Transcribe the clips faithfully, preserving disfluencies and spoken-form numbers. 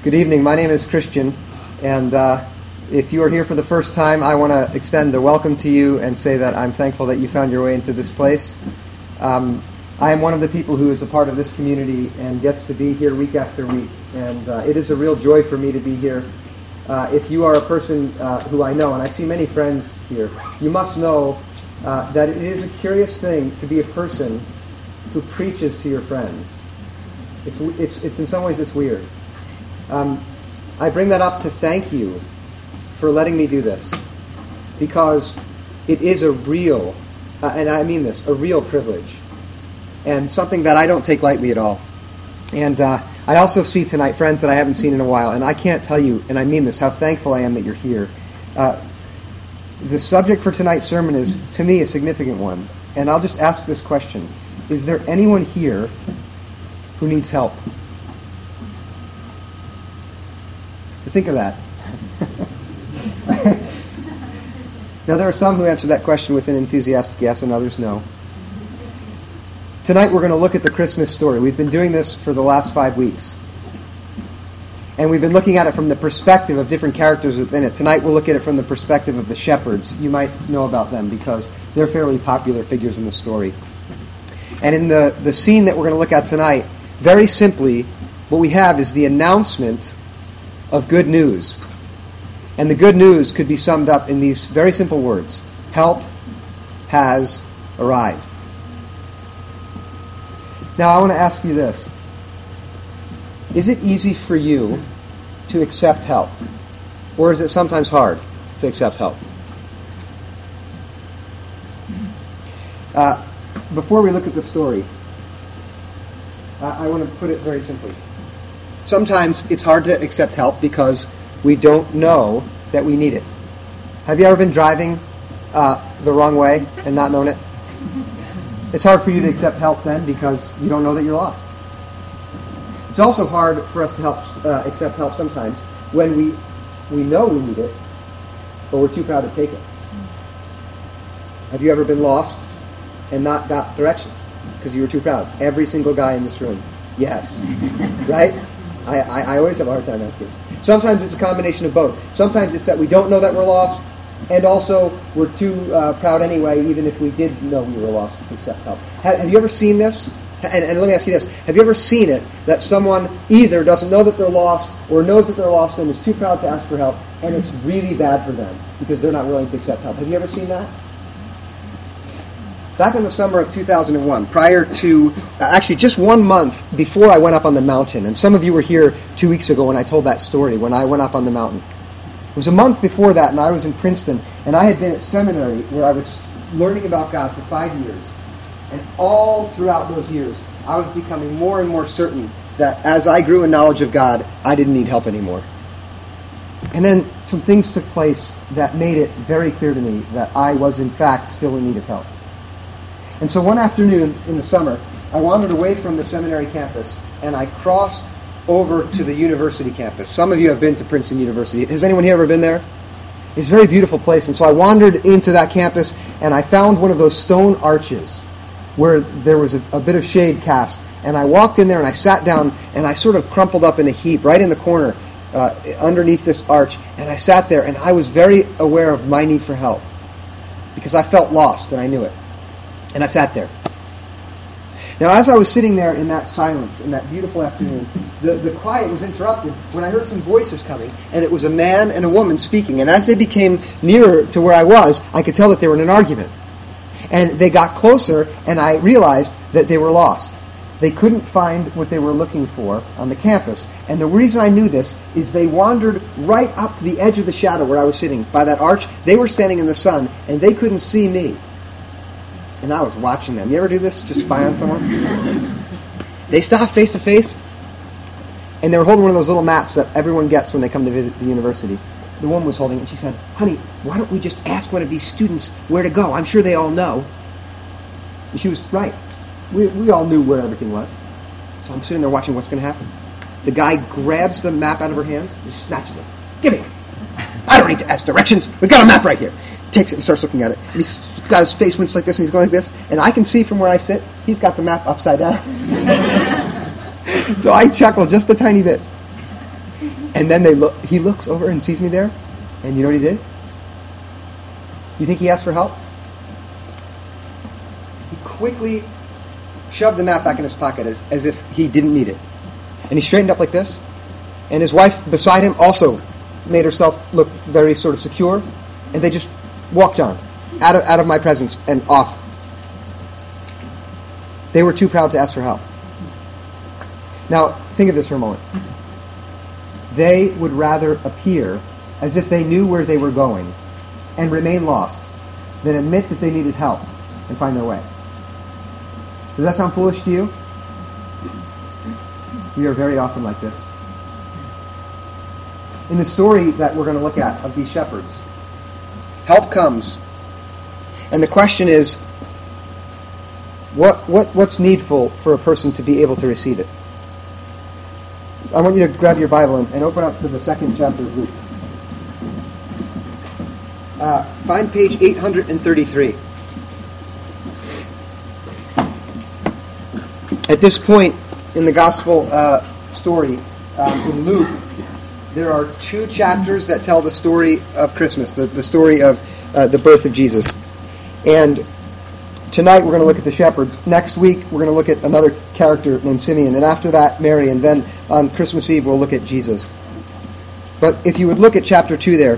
Good evening. My name is Christian, and uh, if you are here for the first time, I want to extend a welcome to you and say that I'm thankful that you found your way into this place. Um, I am one of the people who is a part of this community and gets to be here week after week, and uh, it is a real joy for me to be here. Uh, if you are a person uh, who I know, and I see many friends here, you must know uh, that it is a curious thing to be a person who preaches to your friends. It's, it's, it's in some ways it's weird. Um, I bring that up to thank you for letting me do this, because it is a real, uh, and I mean this, a real privilege, and something that I don't take lightly at all. And uh, I also see tonight friends that I haven't seen in a while, and I can't tell you, and I mean this, how thankful I am that you're here. Uh, the subject for tonight's sermon is, to me, a significant one, and I'll just ask this question. Is there anyone here who needs help? Think of that. Now, there are some who answer that question with an enthusiastic yes, and others no. Tonight, we're going to look at the Christmas story. We've been doing this for the last five weeks. And we've been looking at it from the perspective of different characters within it. Tonight, we'll look at it from the perspective of the shepherds. You might know about them because they're fairly popular figures in the story. And in the, the scene that we're going to look at tonight, very simply, what we have is the announcement of good news. And the good news could be summed up in these very simple words. Help has arrived. Now I want to ask you this. Is it easy for you to accept help? Or is it sometimes hard to accept help? Uh, before we look at the story, uh, I want to put it very simply. Sometimes it's hard to accept help because we don't know that we need it. Have you ever been driving uh, the wrong way and not known it? It's hard for you to accept help then because you don't know that you're lost. It's also hard for us to help uh, accept help sometimes when we we know we need it, but we're too proud to take it. Have you ever been lost and not got directions because you were too proud? Every single guy in this room. Yes. Right? I, I, I always have a hard time asking. Sometimes it's a combination of both. Sometimes it's that we don't know that we're lost, and also we're too uh, proud anyway, even if we did know we were lost, to accept help. Have, have you ever seen this? And, and let me ask you this. Have you ever seen it that someone either doesn't know that they're lost or knows that they're lost and is too proud to ask for help, and it's really bad for them because they're not willing to accept help? Have you ever seen that? Back in the summer of two thousand one, prior to, uh, actually just one month before I went up on the mountain, and some of you were here two weeks ago when I told that story, when I went up on the mountain. It was a month before that, and I was in Princeton, and I had been at seminary where I was learning about God for five years. And all throughout those years, I was becoming more and more certain that as I grew in knowledge of God, I didn't need help anymore. And then some things took place that made it very clear to me that I was in fact still in need of help. And so one afternoon in the summer, I wandered away from the seminary campus, and I crossed over to the university campus. Some of you have been to Princeton University. Has anyone here ever been there? It's a very beautiful place. And so I wandered into that campus, and I found one of those stone arches where there was a, a bit of shade cast. And I walked in there, and I sat down, and I sort of crumpled up in a heap right in the corner uh, underneath this arch. And I sat there, and I was very aware of my need for help because I felt lost, and I knew it. And I sat there. Now, as I was sitting there in that silence, in that beautiful afternoon, the, the quiet was interrupted when I heard some voices coming, and it was a man and a woman speaking. And as they became nearer to where I was, I could tell that they were in an argument. And they got closer, and I realized that they were lost. They couldn't find what they were looking for on the campus. And the reason I knew this is they wandered right up to the edge of the shadow where I was sitting, by that arch. They were standing in the sun, and they couldn't see me. And I was watching them. You ever do this? Just spy on someone? They stopped face to face, and they were holding one of those little maps that everyone gets when they come to visit the university. The woman was holding it, and she said, "Honey, why don't we just ask one of these students where to go? I'm sure they all know." And she was right. We, we all knew where everything was. So I'm sitting there watching what's going to happen. The guy grabs the map out of her hands and snatches it. "Give me. I don't need to ask directions. We've got a map right here." Takes it and starts looking at it. And he's got his face winks like this, and he's going like this. And I can see from where I sit, he's got the map upside down. So I chuckled just a tiny bit. And then they look. He looks over and sees me there, and you know what he did? You think he asked for help? He quickly shoved the map back in his pocket as, as if he didn't need it. And he straightened up like this. And his wife beside him also made herself look very sort of secure. And they just walked on, out of, out of my presence and off. They were too proud to ask for help. Now, think of this for a moment. They would rather appear as if they knew where they were going and remain lost than admit that they needed help and find their way. Does that sound foolish to you? We are very often like this. In the story that we're going to look at of these shepherds, help comes. And the question is, what, what what's needful for a person to be able to receive it? I want you to grab your Bible and, and open up to the second chapter of Luke. Uh, find page eight hundred thirty-three. At this point in the gospel uh, story, um, in Luke, there are two chapters that tell the story of Christmas, the, the story of uh, the birth of Jesus. And tonight we're going to look at the shepherds. Next week we're going to look at another character named Simeon. And after that, Mary. And then on Christmas Eve we'll look at Jesus. But if you would look at chapter two there,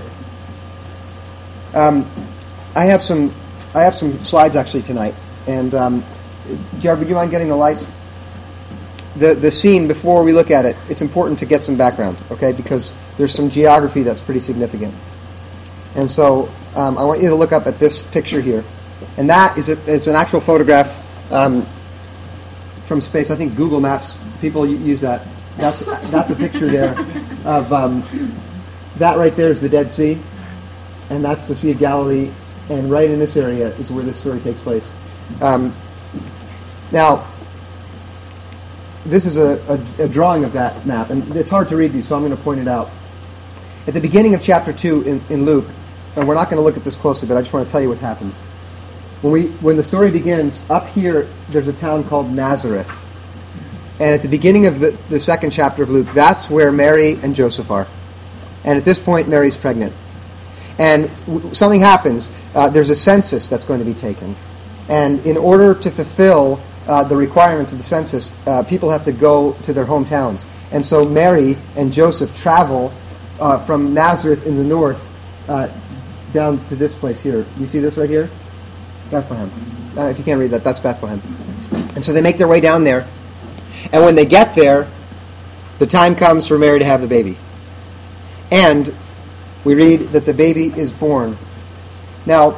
um, I have some I have some slides actually tonight. And um, Jared, would you mind getting the lights? The the scene, before we look at it, it's important to get some background, okay? Because there's some geography that's pretty significant. And so um, I want you to look up at this picture here. And that is a, it's an actual photograph um, from space. I think Google Maps, people use that. That's that's a picture there of, um, that right there is the Dead Sea. And that's the Sea of Galilee. And right in this area is where this story takes place. Um, now, this is a, a, a drawing of that map, and it's hard to read these, so I'm going to point it out. At the beginning of chapter two in, in Luke, and we're not going to look at this closely, but I just want to tell you what happens. When we when the story begins, up here there's a town called Nazareth. And at the beginning of the, the second chapter of Luke, that's where Mary and Joseph are. And at this point, Mary's pregnant. And w- something happens. Uh, there's a census that's going to be taken. And in order to fulfill Uh, the requirements of the census, uh, people have to go to their hometowns. And so Mary and Joseph travel uh, from Nazareth in the north uh, down to this place here. You see this right here? Bethlehem. Uh, if you can't read that, that's Bethlehem. And so they make their way down there. And when they get there, the time comes for Mary to have the baby. And we read that the baby is born. Now,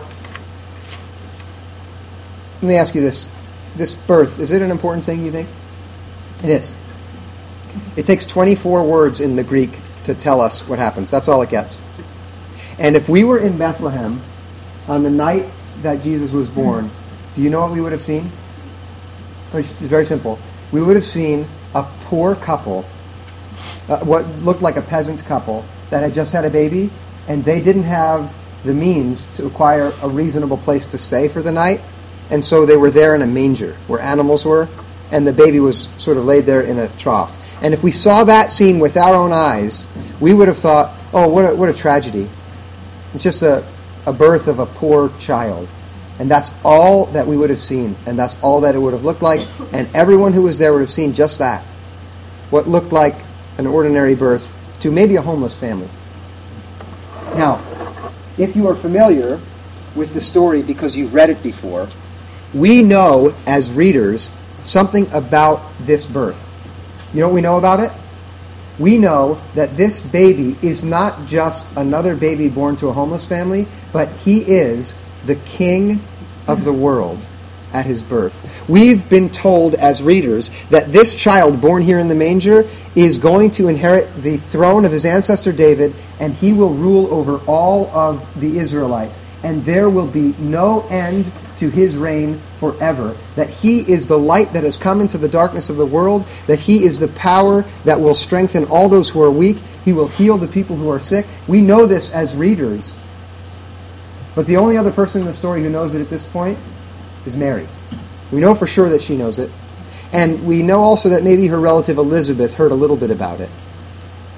let me ask you this. This birth, is it an important thing, you think? It is. It takes twenty-four words in the Greek to tell us what happens. That's all it gets. And if we were in Bethlehem on the night that Jesus was born, do you know what we would have seen? It's very simple. We would have seen a poor couple, uh, what looked like a peasant couple, that had just had a baby, and they didn't have the means to acquire a reasonable place to stay for the night. And so they were there in a manger where animals were, and the baby was sort of laid there in a trough. And if we saw that scene with our own eyes, we would have thought, oh, what a, what a tragedy. It's just a, a birth of a poor child. And that's all that we would have seen, and that's all that it would have looked like. And everyone who was there would have seen just that, what looked like an ordinary birth to maybe a homeless family. Now, if you are familiar with the story because you've read it before, we know, as readers, something about this birth. You know what we know about it? We know that this baby is not just another baby born to a homeless family, but he is the King of the world at his birth. We've been told as readers that this child born here in the manger is going to inherit the throne of his ancestor David, and he will rule over all of the Israelites. And there will be no end to his reign forever. That he is the light that has come into the darkness of the world. That he is the power that will strengthen all those who are weak. He will heal the people who are sick. We know this as readers. But the only other person in the story who knows it at this point is Mary. We know for sure that she knows it. And we know also that maybe her relative Elizabeth heard a little bit about it.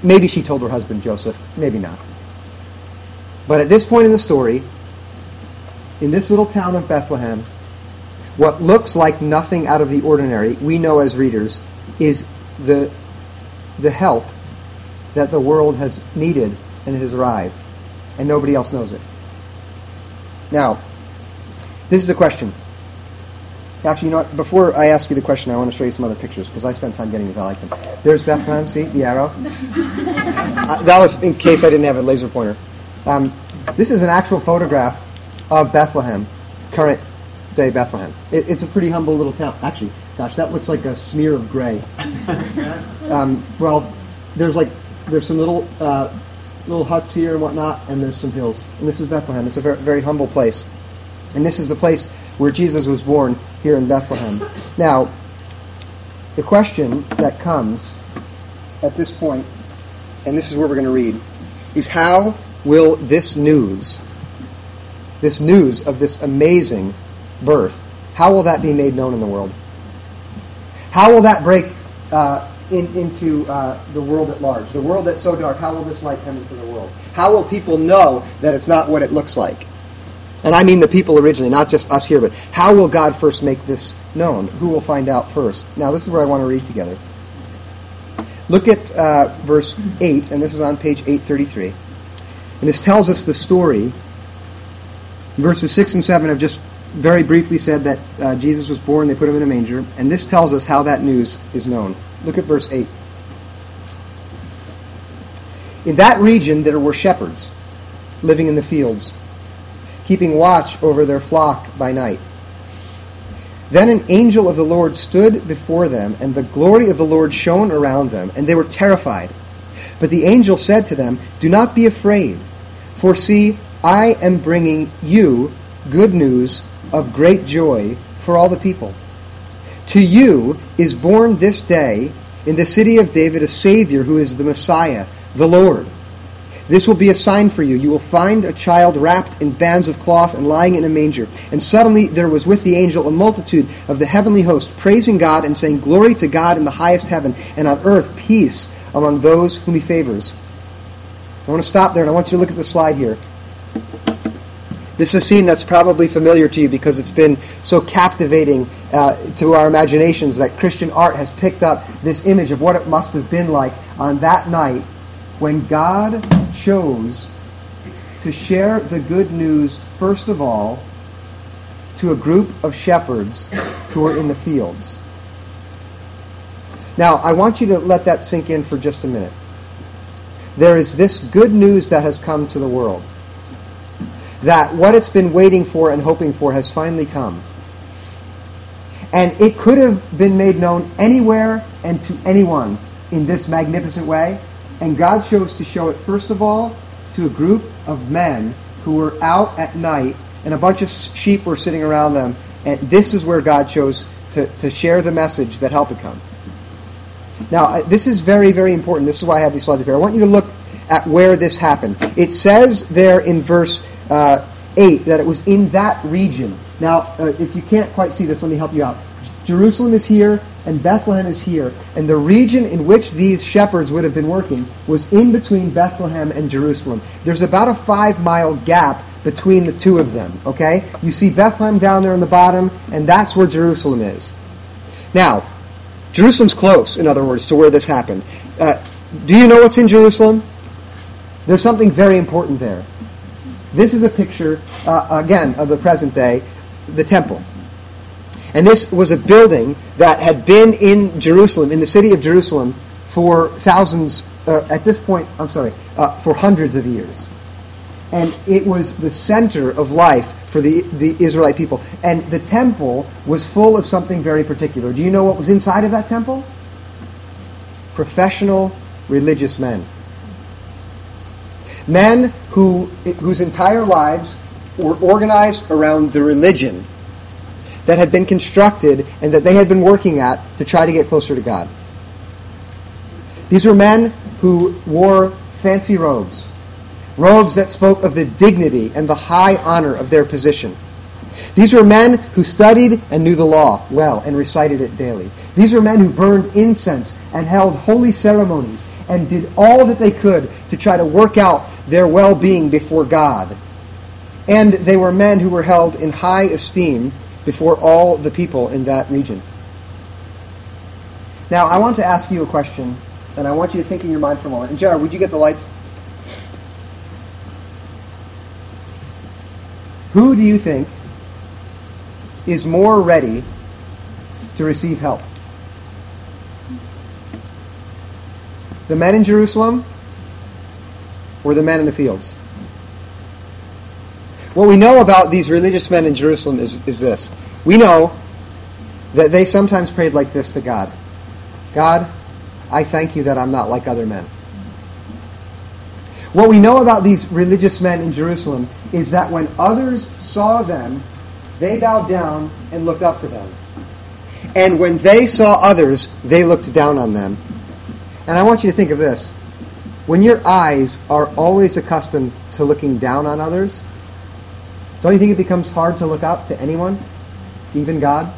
maybe she told her husband Joseph, maybe not. But at this point in the story, in this little town of Bethlehem, what looks like nothing out of the ordinary, we know as readers, is the, the help that the world has needed, and it has arrived. And nobody else knows it. Now, this is the question. Actually, you know what? Before I ask you the question, I want to show you some other pictures, because I spent time getting these. I like them. There's Bethlehem. See the arrow? uh, that was in case I didn't have a laser pointer. Um, this is an actual photograph of Bethlehem, current day Bethlehem. It, it's a pretty humble little town. Actually, gosh, that looks like a smear of gray. um, well, there's like there's some little uh, little huts here and whatnot, and there's some hills. And this is Bethlehem. It's a very, very humble place. And this is the place where Jesus was born, here in Bethlehem. Now, the question that comes at this point, and this is where we're going to read, is how will this news, this news of this amazing birth, how will that be made known in the world? How will that break uh, in, into uh, the world at large? The world that's so dark, how will this light come into the world? How will people know that it's not what it looks like? And I mean the people originally, not just us here, but how will God first make this known? Who will find out first? Now, this is where I want to read together. Look at uh, verse eight, and this is on page eight thirty-three. And this tells us the story. Verses six and seven have just very briefly said that uh, Jesus was born, they put him in a manger, and this tells us how that news is known. Look at verse eight. In that region there were shepherds living in the fields, keeping watch over their flock by night. Then an angel of the Lord stood before them, and the glory of the Lord shone around them, and they were terrified. But the angel said to them, "Do not be afraid, for see, I am bringing you good news of great joy for all the people. To you is born this day in the city of David a Savior who is the Messiah, the Lord. This will be a sign for you. You will find a child wrapped in bands of cloth and lying in a manger." And suddenly there was with the angel a multitude of the heavenly host, praising God and saying, "Glory to God in the highest heaven, and on earth peace among those whom he favors." I want to stop there, and I want you to look at the slide here. This is a scene that's probably familiar to you because it's been so captivating uh, to our imaginations that Christian art has picked up this image of what it must have been like on that night when God chose to share the good news, first of all, to a group of shepherds who were in the fields. Now, I want you to let that sink in for just a minute. There is this good news that has come to the world, that what it's been waiting for and hoping for has finally come. And it could have been made known anywhere and to anyone in this magnificent way. And God chose to show it, first of all, to a group of men who were out at night, and a bunch of sheep were sitting around them. And this is where God chose to, to share the message that help had come. Now, this is very, very important. This is why I have these slides up here. I want you to look at where this happened. It says there in verse uh, eight that it was in that region. Now, uh, if you can't quite see this, let me help you out. Jerusalem is here, and Bethlehem is here. And the region in which these shepherds would have been working was in between Bethlehem and Jerusalem. There's about a five-mile gap between the two of them, okay? You see Bethlehem down there on the bottom, and that's where Jerusalem is. Now, Jerusalem's close, in other words, to where this happened. Uh, do you know what's in Jerusalem? There's something very important there. This is a picture, uh, again, of the present day, the temple. And this was a building that had been in Jerusalem, in the city of Jerusalem, for thousands, uh, at this point, I'm sorry, uh, for hundreds of years. And it was the center of life for the, the Israelite people. And the temple was full of something very particular. Do you know what was inside of that temple? Professional religious men. Men who whose entire lives were organized around the religion that had been constructed and that they had been working at to try to get closer to God. These were men who wore fancy robes, robes that spoke of the dignity and the high honor of their position. These were men who studied and knew the law well and recited it daily. These were men who burned incense and held holy ceremonies and did all that they could to try to work out their well-being before God. And they were men who were held in high esteem before all the people in that region. Now, I want to ask you a question, and I want you to think in your mind for a moment. And Jared, would you get the lights? Who do you think is more ready to receive help? The men in Jerusalem or the men in the fields? What we know about these religious men in Jerusalem is, is this. We know that they sometimes prayed like this to God. God, I thank you that I'm not like other men. What we know about these religious men in Jerusalem is that when others saw them, they bowed down and looked up to them. And when they saw others, they looked down on them. And I want you to think of this. When your eyes are always accustomed to looking down on others, don't you think it becomes hard to look up to anyone, even God?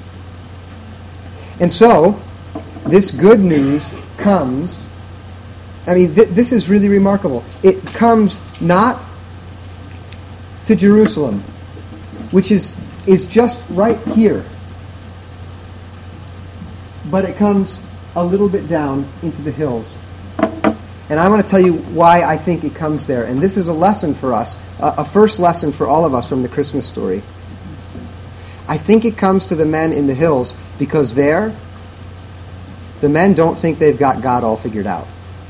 And so, this good news comes, I mean, th- this is really remarkable. It comes not to Jerusalem, which is, is just right here, but it comes a little bit down into the hills. And I want to tell you why I think it comes there. And this is a lesson for us, a, a first lesson for all of us from the Christmas story. I think it comes to the men in the hills because there, the men don't think they've got God all figured out.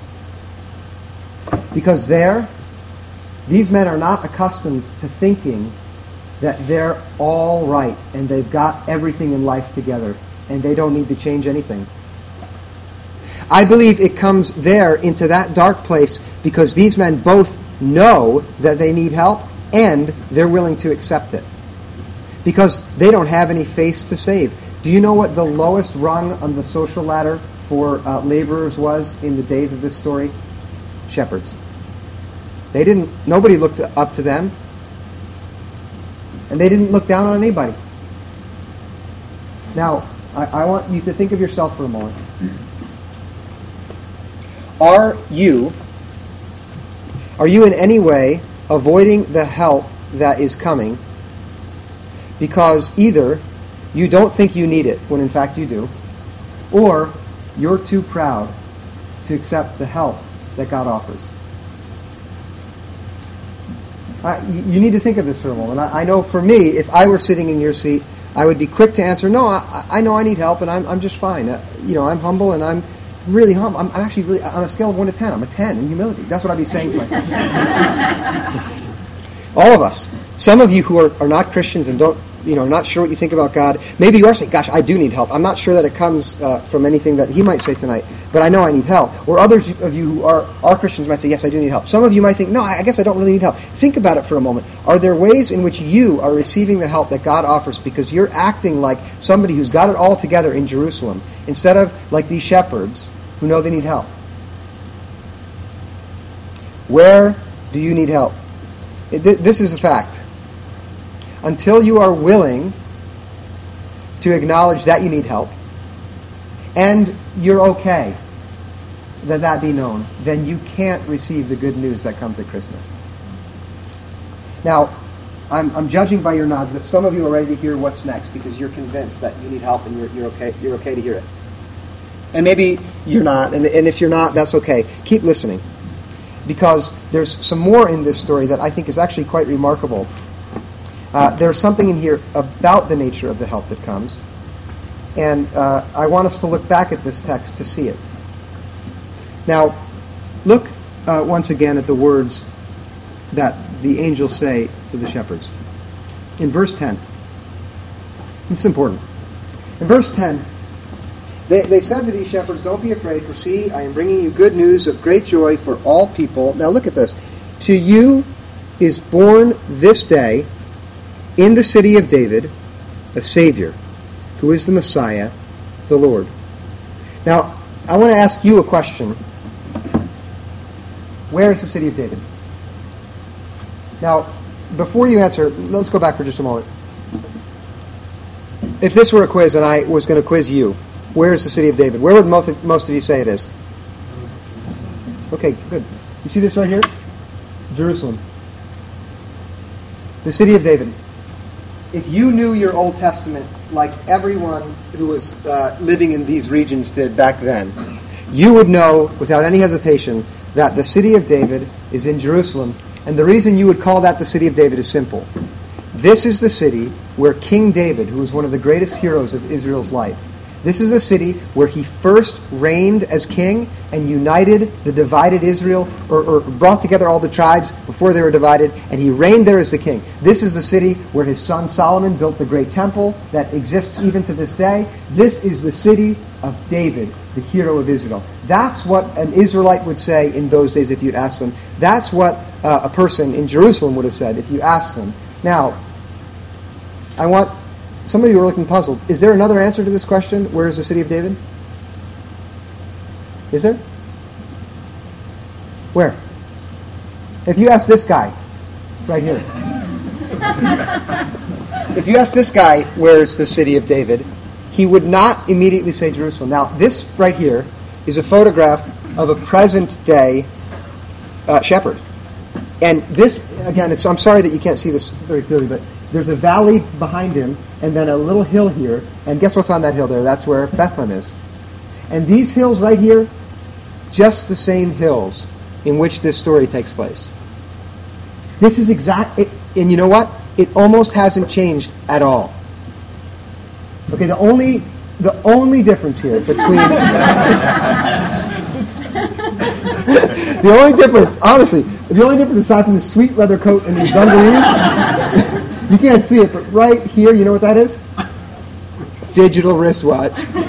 Because there, these men are not accustomed to thinking that they're all right and they've got everything in life together and they don't need to change anything. I believe it comes there into that dark place because these men both know that they need help and they're willing to accept it. Because they don't have any face to save. Do you know what the lowest rung on the social ladder for uh, laborers was in the days of this story? Shepherds. They didn't, nobody looked up to them. And they didn't look down on anybody. Now, I, I want you to think of yourself for a moment. Are you, are you in any way avoiding the help that is coming because either you don't think you need it, when in fact you do, or you're too proud to accept the help that God offers? Uh, you, you need to think of this for a moment. I, I know for me, if I were sitting in your seat, I would be quick to answer, no, I, I know I need help and I'm, I'm just fine. Uh, you know, I'm humble and I'm really humble. I'm, I'm actually really, on a scale of one to ten, I'm a ten in humility. That's what I'd be saying to myself. All of us. Some of you who are, are not Christians and don't, you know, not sure what you think about God, maybe you are saying, gosh, I do need help. I'm not sure that it comes uh, from anything that he might say tonight, but I know I need help. Or others of you who are, are Christians might say, yes, I do need help. Some of you might think, no, I guess I don't really need help. Think about it for a moment. Are there ways in which you are receiving the help that God offers because you're acting like somebody who's got it all together in Jerusalem instead of like these shepherds who know they need help? Where do you need help? It, th- this is a fact. Until you are willing to acknowledge that you need help, and you're okay that that be known, then you can't receive the good news that comes at Christmas. Now, I'm, I'm judging by your nods that some of you are ready to hear what's next because you're convinced that you need help and you're, you're okay. You're okay to hear it. And maybe you're not, and, and if you're not, that's okay. Keep listening, because there's some more in this story that I think is actually quite remarkable. Uh, there's something in here about the nature of the help that comes, and uh, I want us to look back at this text to see it. Now, look uh, once again at the words that the angels say to the shepherds. In verse ten, it's important. In verse ten, They, they said to these shepherds, don't be afraid, for see, I am bringing you good news of great joy for all people. Now look at this. To you is born this day in the city of David a Savior, who is the Messiah, the Lord. Now, I want to ask you a question. Where is the city of David? Now, before you answer, let's go back for just a moment. If this were a quiz and I was going to quiz you, where is the city of David? Where would most of, most of you say it is? Okay, good. You see this right here? Jerusalem. The city of David. If you knew your Old Testament like everyone who was uh, living in these regions did back then, you would know without any hesitation that the city of David is in Jerusalem. And the reason you would call that the city of David is simple. This is the city where King David, who was one of the greatest heroes of Israel's life, this is a city where he first reigned as king and united the divided Israel, or, or brought together all the tribes before they were divided, and he reigned there as the king. This is the city where his son Solomon built the great temple that exists even to this day. This is the city of David, the hero of Israel. That's what an Israelite would say in those days if you'd ask them. That's what uh, a person in Jerusalem would have said if you asked them. Now, I want... Some of you are looking puzzled. Is there another answer to this question? Where is the city of David? Is there? Where? If you ask this guy, right here. If you ask this guy, where is the city of David, he would not immediately say Jerusalem. Now, this right here is a photograph of a present-day uh, shepherd. And this, again, it's, I'm sorry that you can't see this very clearly, but there's a valley behind him, and then a little hill here. And guess what's on that hill there? That's where Bethlehem is. And these hills right here, just the same hills in which this story takes place. This is exact, it, and you know what? It almost hasn't changed at all. Okay, the only the only difference here between the only difference, honestly, the only difference aside from the sweet leather coat and these dungarees. You can't see it, but right here, you know what that is? Digital wristwatch.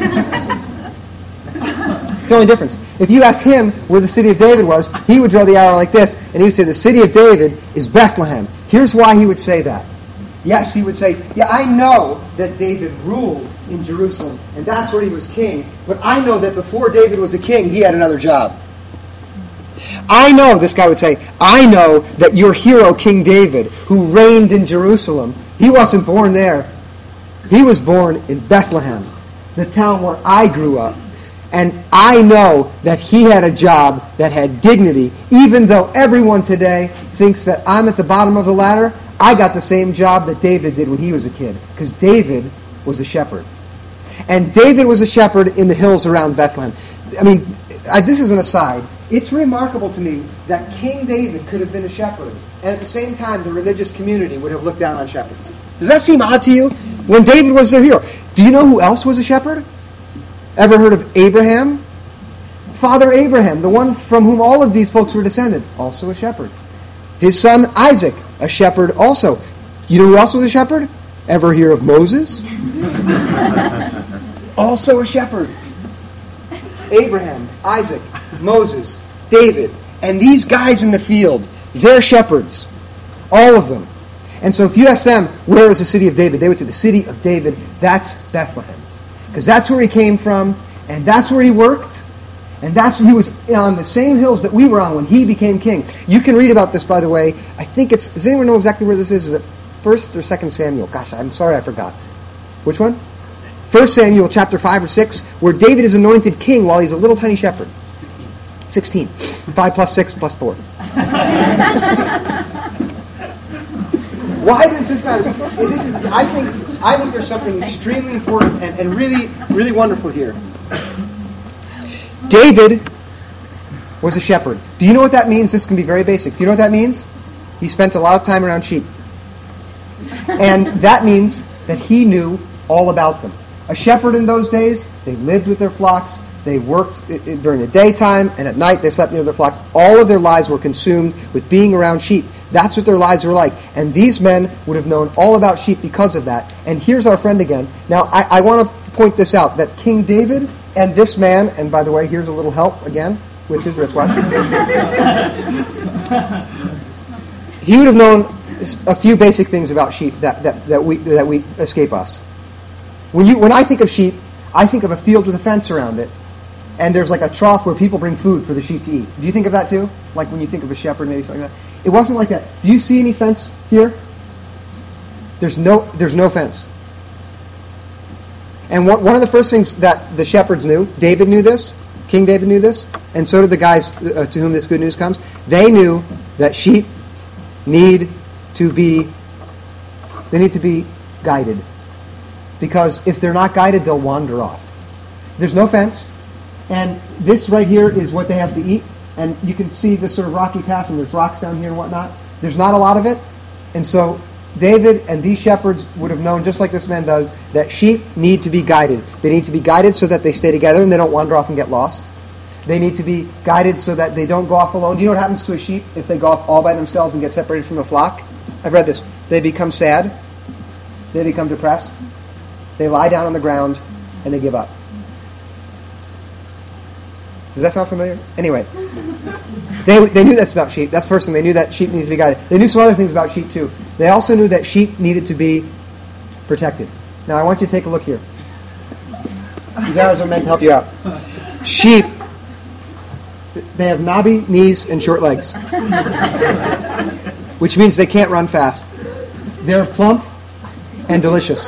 It's the only difference. If you ask him where the city of David was, he would draw the arrow like this, and he would say the city of David is Bethlehem. Here's why he would say that. Yes, he would say, yeah, I know that David ruled in Jerusalem, and that's where he was king, but I know that before David was a king, he had another job. I know, this guy would say, I know that your hero, King David, who reigned in Jerusalem, he wasn't born there. He was born in Bethlehem, the town where I grew up. And I know that he had a job that had dignity. Even though everyone today thinks that I'm at the bottom of the ladder, I got the same job that David did when he was a kid. Because David was a shepherd. And David was a shepherd in the hills around Bethlehem. I mean, I, this is an aside. It's remarkable to me that King David could have been a shepherd, and at the same time the religious community would have looked down on shepherds. Does that seem odd to you? When David was their hero. Do you know who else was a shepherd? Ever heard of Abraham? Father Abraham, the one from whom all of these folks were descended, also a shepherd. His son Isaac, a shepherd also. You know who else was a shepherd? Ever hear of Moses? Also a shepherd. Abraham, Isaac, Moses, David, and these guys in the field, they're shepherds. All of them. And so if you ask them, where is the city of David? They would say, the city of David, that's Bethlehem. Because that's where he came from, and that's where he worked, and that's where he was on the same hills that we were on when he became king. You can read about this, by the way. I think it's, does anyone know exactly where this is? Is it First or Second Samuel? Gosh, I'm sorry I forgot. Which one? First Samuel chapter five or six, where David is anointed king while he's a little tiny shepherd. Sixteen. Five plus six plus four. Why does this matter? This, this is, I think, I think there's something extremely important and, and really, really wonderful here. David was a shepherd. Do you know what that means? This can be very basic. Do you know what that means? He spent a lot of time around sheep. And that means that he knew all about them. A shepherd in those days, they lived with their flocks, they worked during the daytime, and at night they slept near their flocks. All of their lives were consumed with being around sheep. That's what their lives were like. And these men would have known all about sheep because of that. And here's our friend again. Now, I, I want to point this out, that King David and this man, and by the way, here's a little help again with his wristwatch. He would have known a few basic things about sheep that, that, that we that we escape us. When you when I think of sheep, I think of a field with a fence around it, and there's like a trough where people bring food for the sheep to eat. Do you think of that too? Like when you think of a shepherd, maybe something like that. It wasn't like that. Do you see any fence here? There's no there's no fence. And one one of the first things that the shepherds knew, David knew this, King David knew this, and so did the guys uh, to whom this good news comes. They knew that sheep need to be they need to be guided, because if they're not guided, they'll wander off. There's no fence, and this right here is what they have to eat, and you can see this sort of rocky path, and there's rocks down here and whatnot. There's not a lot of it, and so David and these shepherds would have known, just like this man does, that sheep need to be guided. They need to be guided so that they stay together and they don't wander off and get lost. They need to be guided so that they don't go off alone. Do you know what happens to a sheep if they go off all by themselves and get separated from the flock? I've read this. They become sad. They become depressed. They lie down on the ground and they give up. Does that sound familiar? Anyway, they they knew that's about sheep. That's the first thing. They knew that sheep needed to be guided. They knew some other things about sheep too. They also knew that sheep needed to be protected. Now I want you to take a look here. These arrows are meant to help you out. Sheep, they have knobby knees and short legs, which means they can't run fast. They're plump and delicious.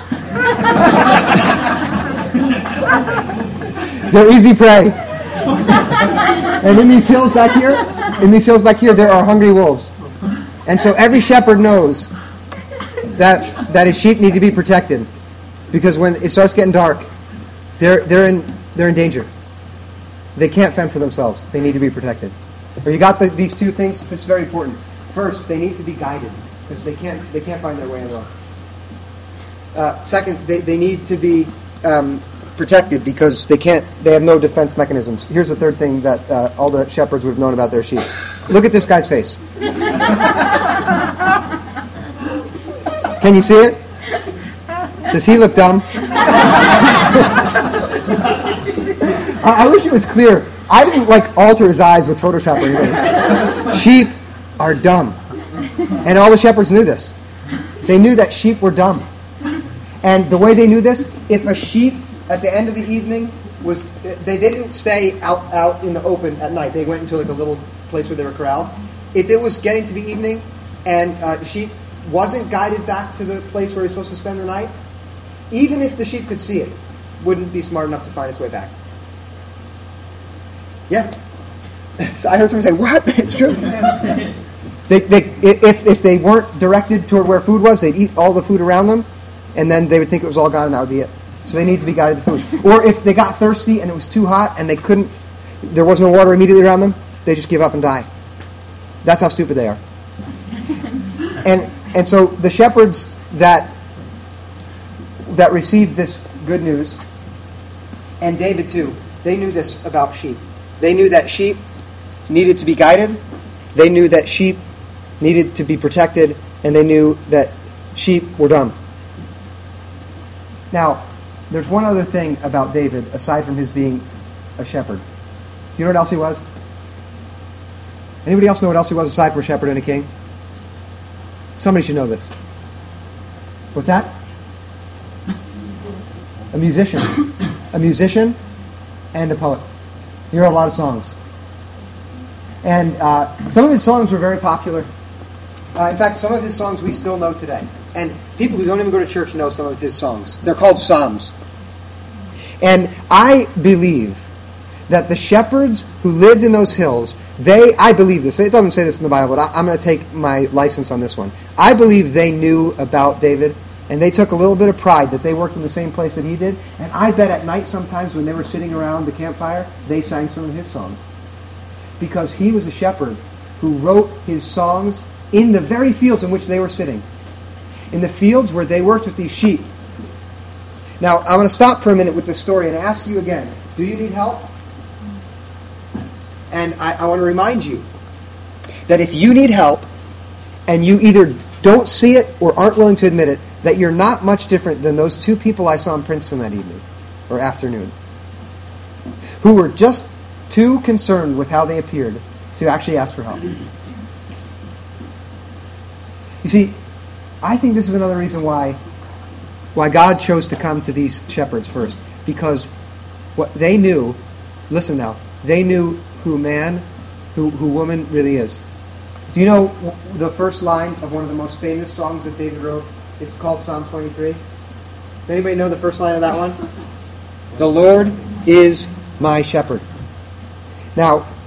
They're easy prey. And in these hills back here, in these hills back here, there are hungry wolves. And so every shepherd knows that that his sheep need to be protected, because when it starts getting dark, they're they're in they're in danger. They can't fend for themselves. They need to be protected. So you got the, these two things. This is very important. First, they need to be guided, because they can't they can't find their way alone. Uh, second, they, they need to be um, protected, because they can't they have no defense mechanisms. Here's the third thing that uh, all the shepherds would have known about their sheep. Look at this guy's face. Can you see it? Does he look dumb? I, I wish it was clear. I didn't like alter his eyes with Photoshop or anything. Sheep are dumb. And all the shepherds knew this. They knew that sheep were dumb. And the way they knew this, if a sheep at the end of the evening was, they didn't stay out, out in the open at night. They went into like a little place where they were corralled. If it was getting to be evening and uh, sheep wasn't guided back to the place where he's supposed to spend the night, even if the sheep could see it, wouldn't be smart enough to find its way back. Yeah. So I heard someone say, "What?" It's true. they, they, if if they weren't directed toward where food was, they'd eat all the food around them, and then they would think it was all gone, and that would be it. So they need to be guided to food. Or if they got thirsty and it was too hot and they couldn't, there was no water immediately around them, they just give up and die. That's how stupid they are. And and so the shepherds that that received this good news, and David too, they knew this about sheep. They knew that sheep needed to be guided. They knew that sheep needed to be protected, and they knew that sheep were dumb. Now, there's one other thing about David, aside from his being a shepherd. Do you know what else he was? Anybody else know what else he was aside from a shepherd and a king? Somebody should know this. What's that? A musician. A musician and a poet. He wrote a lot of songs. And uh, some of his songs were very popular. Uh, in fact, some of his songs we still know today. And people who don't even go to church know some of his songs. They're called psalms. And I believe that the shepherds who lived in those hills, they, I believe this. It doesn't say this in the Bible, but I, I'm going to take my license on this one. I believe they knew about David, and they took a little bit of pride that they worked in the same place that he did. And I bet at night sometimes when they were sitting around the campfire, they sang some of his songs. Because he was a shepherd who wrote his songs in the very fields in which they were sitting. In the fields where they worked with these sheep. Now, I'm going to stop for a minute with this story and ask you again, do you need help? And I, I want to remind you that if you need help and you either don't see it or aren't willing to admit it, that you're not much different than those two people I saw in Princeton that evening or afternoon who were just too concerned with how they appeared to actually ask for help. You see, I think this is another reason why why God chose to come to these shepherds first. Because what they knew, listen now, they knew who man, who, who woman really is. Do you know the first line of one of the most famous songs that David wrote? It's called Psalm twenty-three. Does anybody know the first line of that one? The Lord is my shepherd. Now,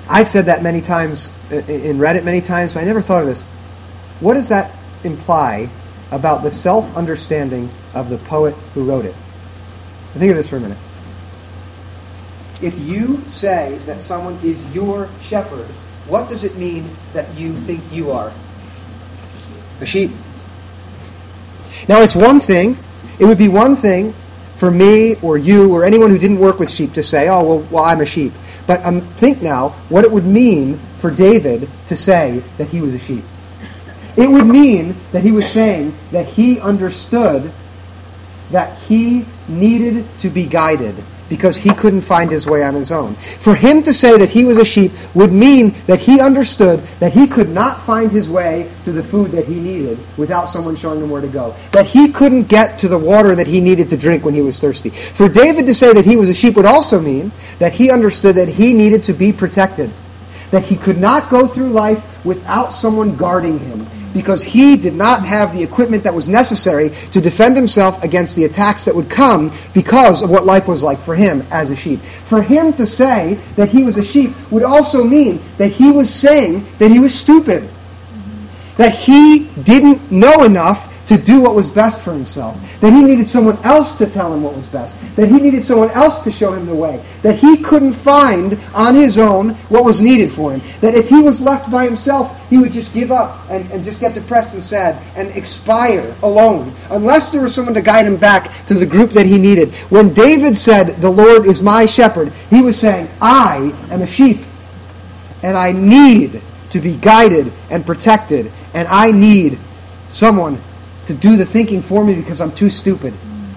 I've said that many times, in Reddit many times, but I never thought of this. What does that imply about the self-understanding of the poet who wrote it? Think of this for a minute. If you say that someone is your shepherd, what does it mean that you think you are? A sheep. Now, it's one thing, it would be one thing for me or you or anyone who didn't work with sheep to say, oh, well, well I'm a sheep. But um, think now what it would mean for David to say that he was a sheep. It would mean that he was saying that he understood that he needed to be guided because he couldn't find his way on his own. For him to say that he was a sheep would mean that he understood that he could not find his way to the food that he needed without someone showing him where to go. That he couldn't get to the water that he needed to drink when he was thirsty. For David to say that he was a sheep would also mean that he understood that he needed to be protected. That he could not go through life without someone guarding him, because he did not have the equipment that was necessary to defend himself against the attacks that would come because of what life was like for him as a sheep. For him to say that he was a sheep would also mean that he was saying that he was stupid. That he didn't know enough to do what was best for himself. That he needed someone else to tell him what was best. That he needed someone else to show him the way. That he couldn't find on his own what was needed for him. That if he was left by himself, he would just give up and, and just get depressed and sad and expire alone, unless there was someone to guide him back to the group that he needed. When David said, "The Lord is my shepherd," he was saying, I am a sheep, and I need to be guided and protected, and I need someone to do the thinking for me because I'm too stupid.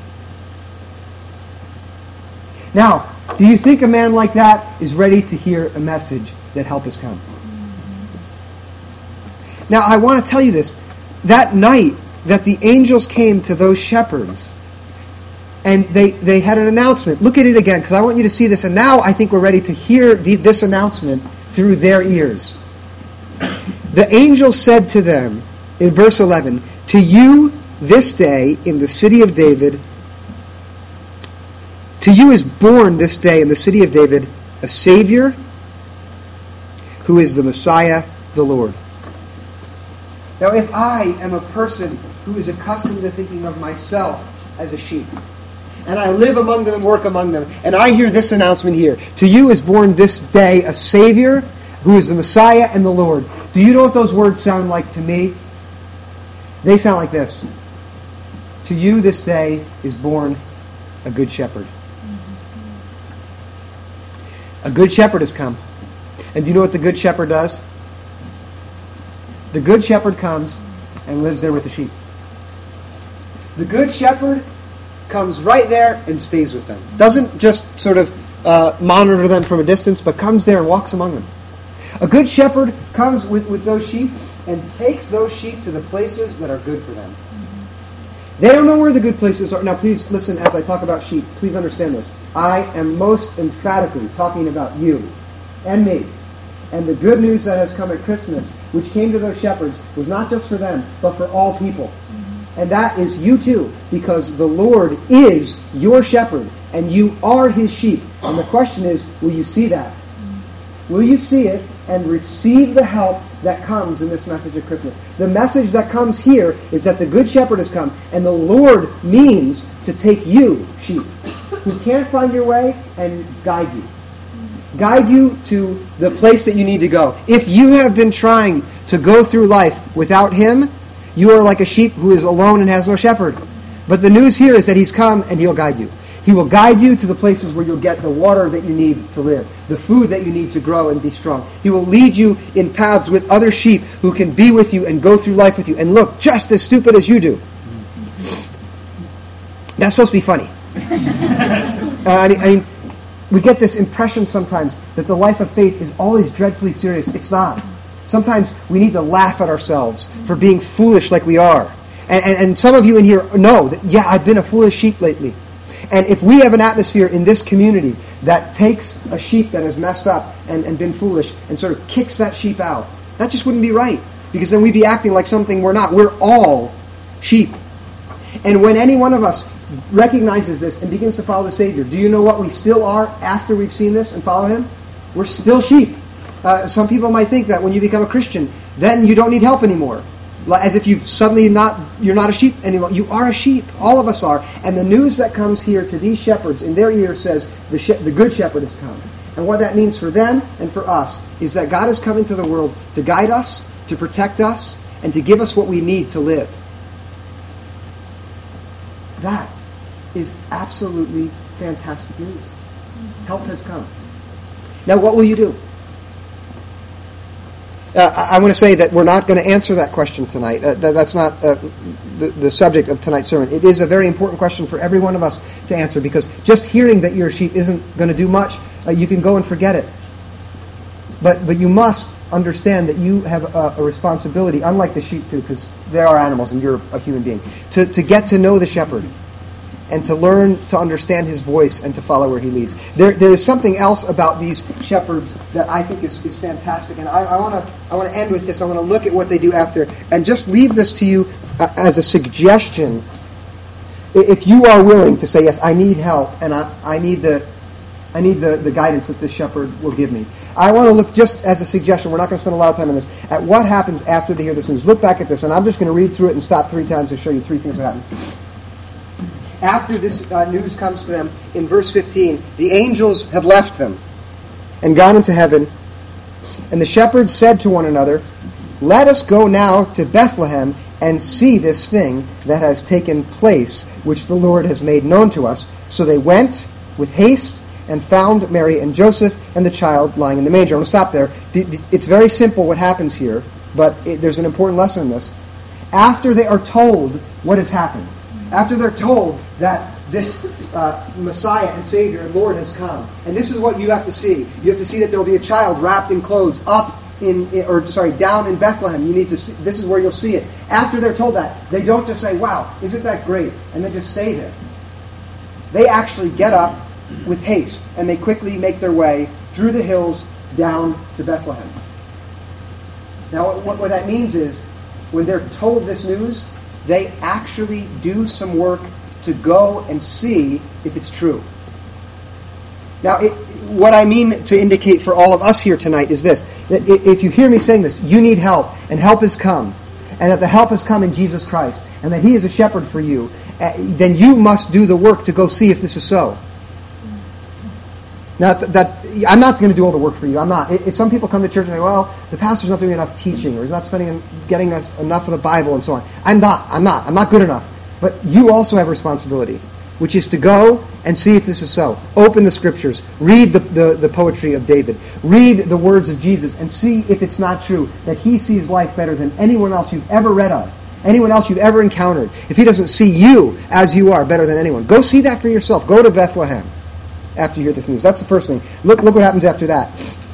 Now, do you think a man like that is ready to hear a message that help has come? Now, I want to tell you this. That night that the angels came to those shepherds, and they, they had an announcement. Look at it again, because I want you to see this. And now I think we're ready to hear the, this announcement through their ears. The angel said to them, in verse eleven, "To you this day in the city of David, to you is born this day in the city of David a Savior who is the Messiah, the Lord." Now, if I am a person who is accustomed to thinking of myself as a sheep, and I live among them and work among them, and I hear this announcement here, "To you is born this day a Savior who is the Messiah and the Lord," do you know what those words sound like to me? They sound like this. To you this day is born a good shepherd. A good shepherd has come. And do you know what the good shepherd does? The good shepherd comes and lives there with the sheep. The good shepherd comes right there and stays with them. Doesn't just sort of uh, monitor them from a distance, but comes there and walks among them. A good shepherd comes with, with those sheep and takes those sheep to the places that are good for them. They don't know where the good places are. Now, please listen as I talk about sheep. Please understand this. I am most emphatically talking about you and me. And the good news that has come at Christmas, which came to those shepherds, was not just for them, but for all people. And that is you too, because the Lord is your shepherd, and you are his sheep. And the question is, will you see that? Will you see it and receive the help that comes in this message of Christmas? The message that comes here is that the Good Shepherd has come, and the Lord means to take you, sheep, who can't find your way, and guide you. Guide you to the place that you need to go. If you have been trying to go through life without him, you are like a sheep who is alone and has no shepherd. But the news here is that he's come and he'll guide you. He will guide you to the places where you'll get the water that you need to live, the food that you need to grow and be strong. He will lead you in paths with other sheep who can be with you and go through life with you and look just as stupid as you do. That's supposed to be funny. uh, I mean, I mean, we get this impression sometimes that the life of faith is always dreadfully serious. It's not. Sometimes we need to laugh at ourselves for being foolish like we are. And, and, and some of you in here know that, yeah, I've been a foolish sheep lately. And if we have an atmosphere in this community that takes a sheep that has messed up and, and been foolish and sort of kicks that sheep out, that just wouldn't be right. Because then we'd be acting like something we're not. We're all sheep. And when any one of us recognizes this and begins to follow the Savior, do you know what we still are after we've seen this and follow him? We're still sheep. Uh, some people might think that when you become a Christian, then you don't need help anymore. As if you've suddenly not, you're not a sheep any longer. You are a sheep. All of us are. And the news that comes here to these shepherds in their ear says, the, she- the good shepherd has come. And what that means for them and for us is that God has come into the world to guide us, to protect us, and to give us what we need to live. That is absolutely fantastic news. Help has come. Now, what will you do? Uh, I, I want to say that we're not going to answer that question tonight. Uh, that, that's not uh, the, the subject of tonight's sermon. It is a very important question for every one of us to answer, because just hearing that you're a sheep isn't going to do much. Uh, you can go and forget it. But but you must understand that you have a, a responsibility, unlike the sheep do, because they are animals and you're a human being, to, to get to know the shepherd and to learn to understand his voice and to follow where he leads. There there is something else about these shepherds that I think is, is fantastic. And I, I want to I want to end with this. I want to look at what they do after and just leave this to you uh, as a suggestion. If you are willing to say, yes, I need help and I, I need the I need the, the guidance that this shepherd will give me. I want to look, just as a suggestion, we're not going to spend a lot of time on this, at what happens after they hear this news. Look back at this, and I'm just going to read through it and stop three times to show you three things that happen. After this uh, news comes to them, in verse fifteen, the angels have left them and gone into heaven, and the shepherds said to one another, "Let us go now to Bethlehem and see this thing that has taken place, which the Lord has made known to us." So they went with haste and found Mary and Joseph and the child lying in the manger. I'm going to stop there. It's very simple what happens here, but it, there's an important lesson in this. After they are told what has happened, after they're told that this uh, Messiah and Savior and Lord has come, and this is what you have to see. You have to see that there will be a child wrapped in clothes up in, or sorry, down in Bethlehem. You need to see, this is where you'll see it. After they're told that, they don't just say, "Wow, isn't that great?" and then just stay there. They actually get up with haste, and they quickly make their way through the hills down to Bethlehem. Now, what, what that means is, when they're told this news, they actually do some work to go and see if it's true. Now, it, what I mean to indicate for all of us here tonight is this, that if you hear me saying this, you need help, and help has come, and that the help has come in Jesus Christ, and that He is a shepherd for you, uh, then you must do the work to go see if this is so. Now, that, that I'm not going to do all the work for you. I'm not. It, some people come to church and say, "Well, the pastor's not doing enough teaching, or he's not spending getting us enough of the Bible, and so on." I'm not. I'm not. I'm not good enough. But you also have a responsibility, which is to go and see if this is so. Open the Scriptures. Read the, the, the poetry of David. Read the words of Jesus and see if it's not true that He sees life better than anyone else you've ever read of, anyone else you've ever encountered. If He doesn't see you as you are better than anyone, go see that for yourself. Go to Bethlehem after you hear this news. That's the first thing. Look, look what happens after that.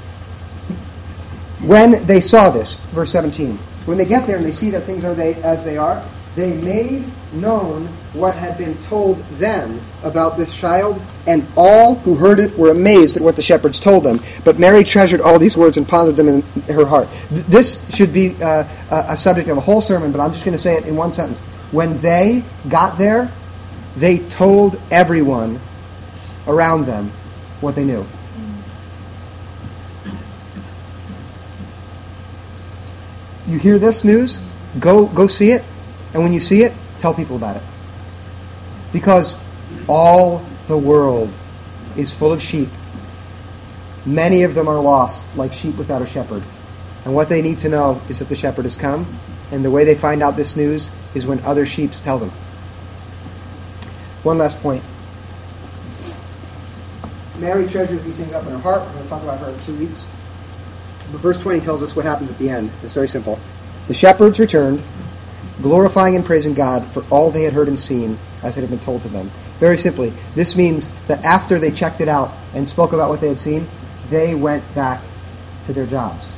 When they saw this, verse seventeen, when they get there and they see that things are they as they are, they made known what had been told them about this child, and all who heard it were amazed at what the shepherds told them. But Mary treasured all these words and pondered them in her heart. This should be uh, a subject of a whole sermon, but I'm just going to say it in one sentence. When they got there, they told everyone around them what they knew. You hear this news? Go go see it. And when you see it, tell people about it. Because all the world is full of sheep. Many of them are lost, like sheep without a shepherd. And what they need to know is that the shepherd has come. And the way they find out this news is when other sheep tell them. One last point. Mary treasures these things up in her heart. We're going to talk about her in two weeks. But verse twenty tells us what happens at the end. It's very simple. The shepherds returned, glorifying and praising God for all they had heard and seen as it had been told to them. Very simply, this means that after they checked it out and spoke about what they had seen, they went back to their jobs.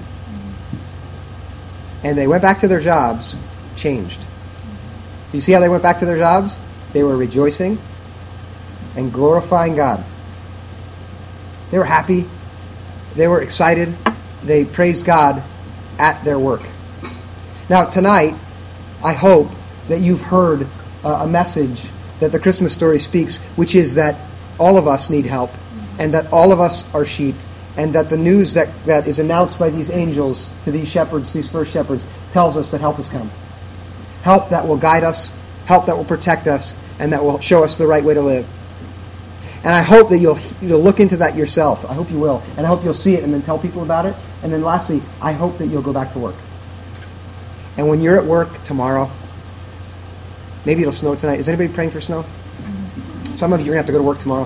And they went back to their jobs changed. You see how they went back to their jobs? They were rejoicing and glorifying God. They were happy. They were excited. They praised God at their work. Now, tonight, I hope that you've heard uh, a message that the Christmas story speaks, which is that all of us need help, and that all of us are sheep, And that the news that, that is announced by these angels to these shepherds, these first shepherds, tells us that help has come. Help that will guide us, help that will protect us, and that will show us the right way to live. And I hope that you'll, you'll look into that yourself. I hope you will. And I hope you'll see it and then tell people about it. And then lastly, I hope that you'll go back to work. And when you're at work tomorrow, maybe it'll snow tonight. Is anybody praying for snow? Some of you are going to have to go to work tomorrow.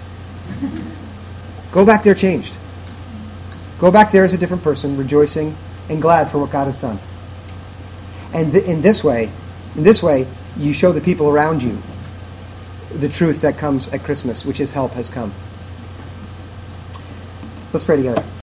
Go back there changed. Go back there as a different person, rejoicing and glad for what God has done. And th- in this way, in this way, you show the people around you the truth that comes at Christmas, which is help has come. Let's pray together.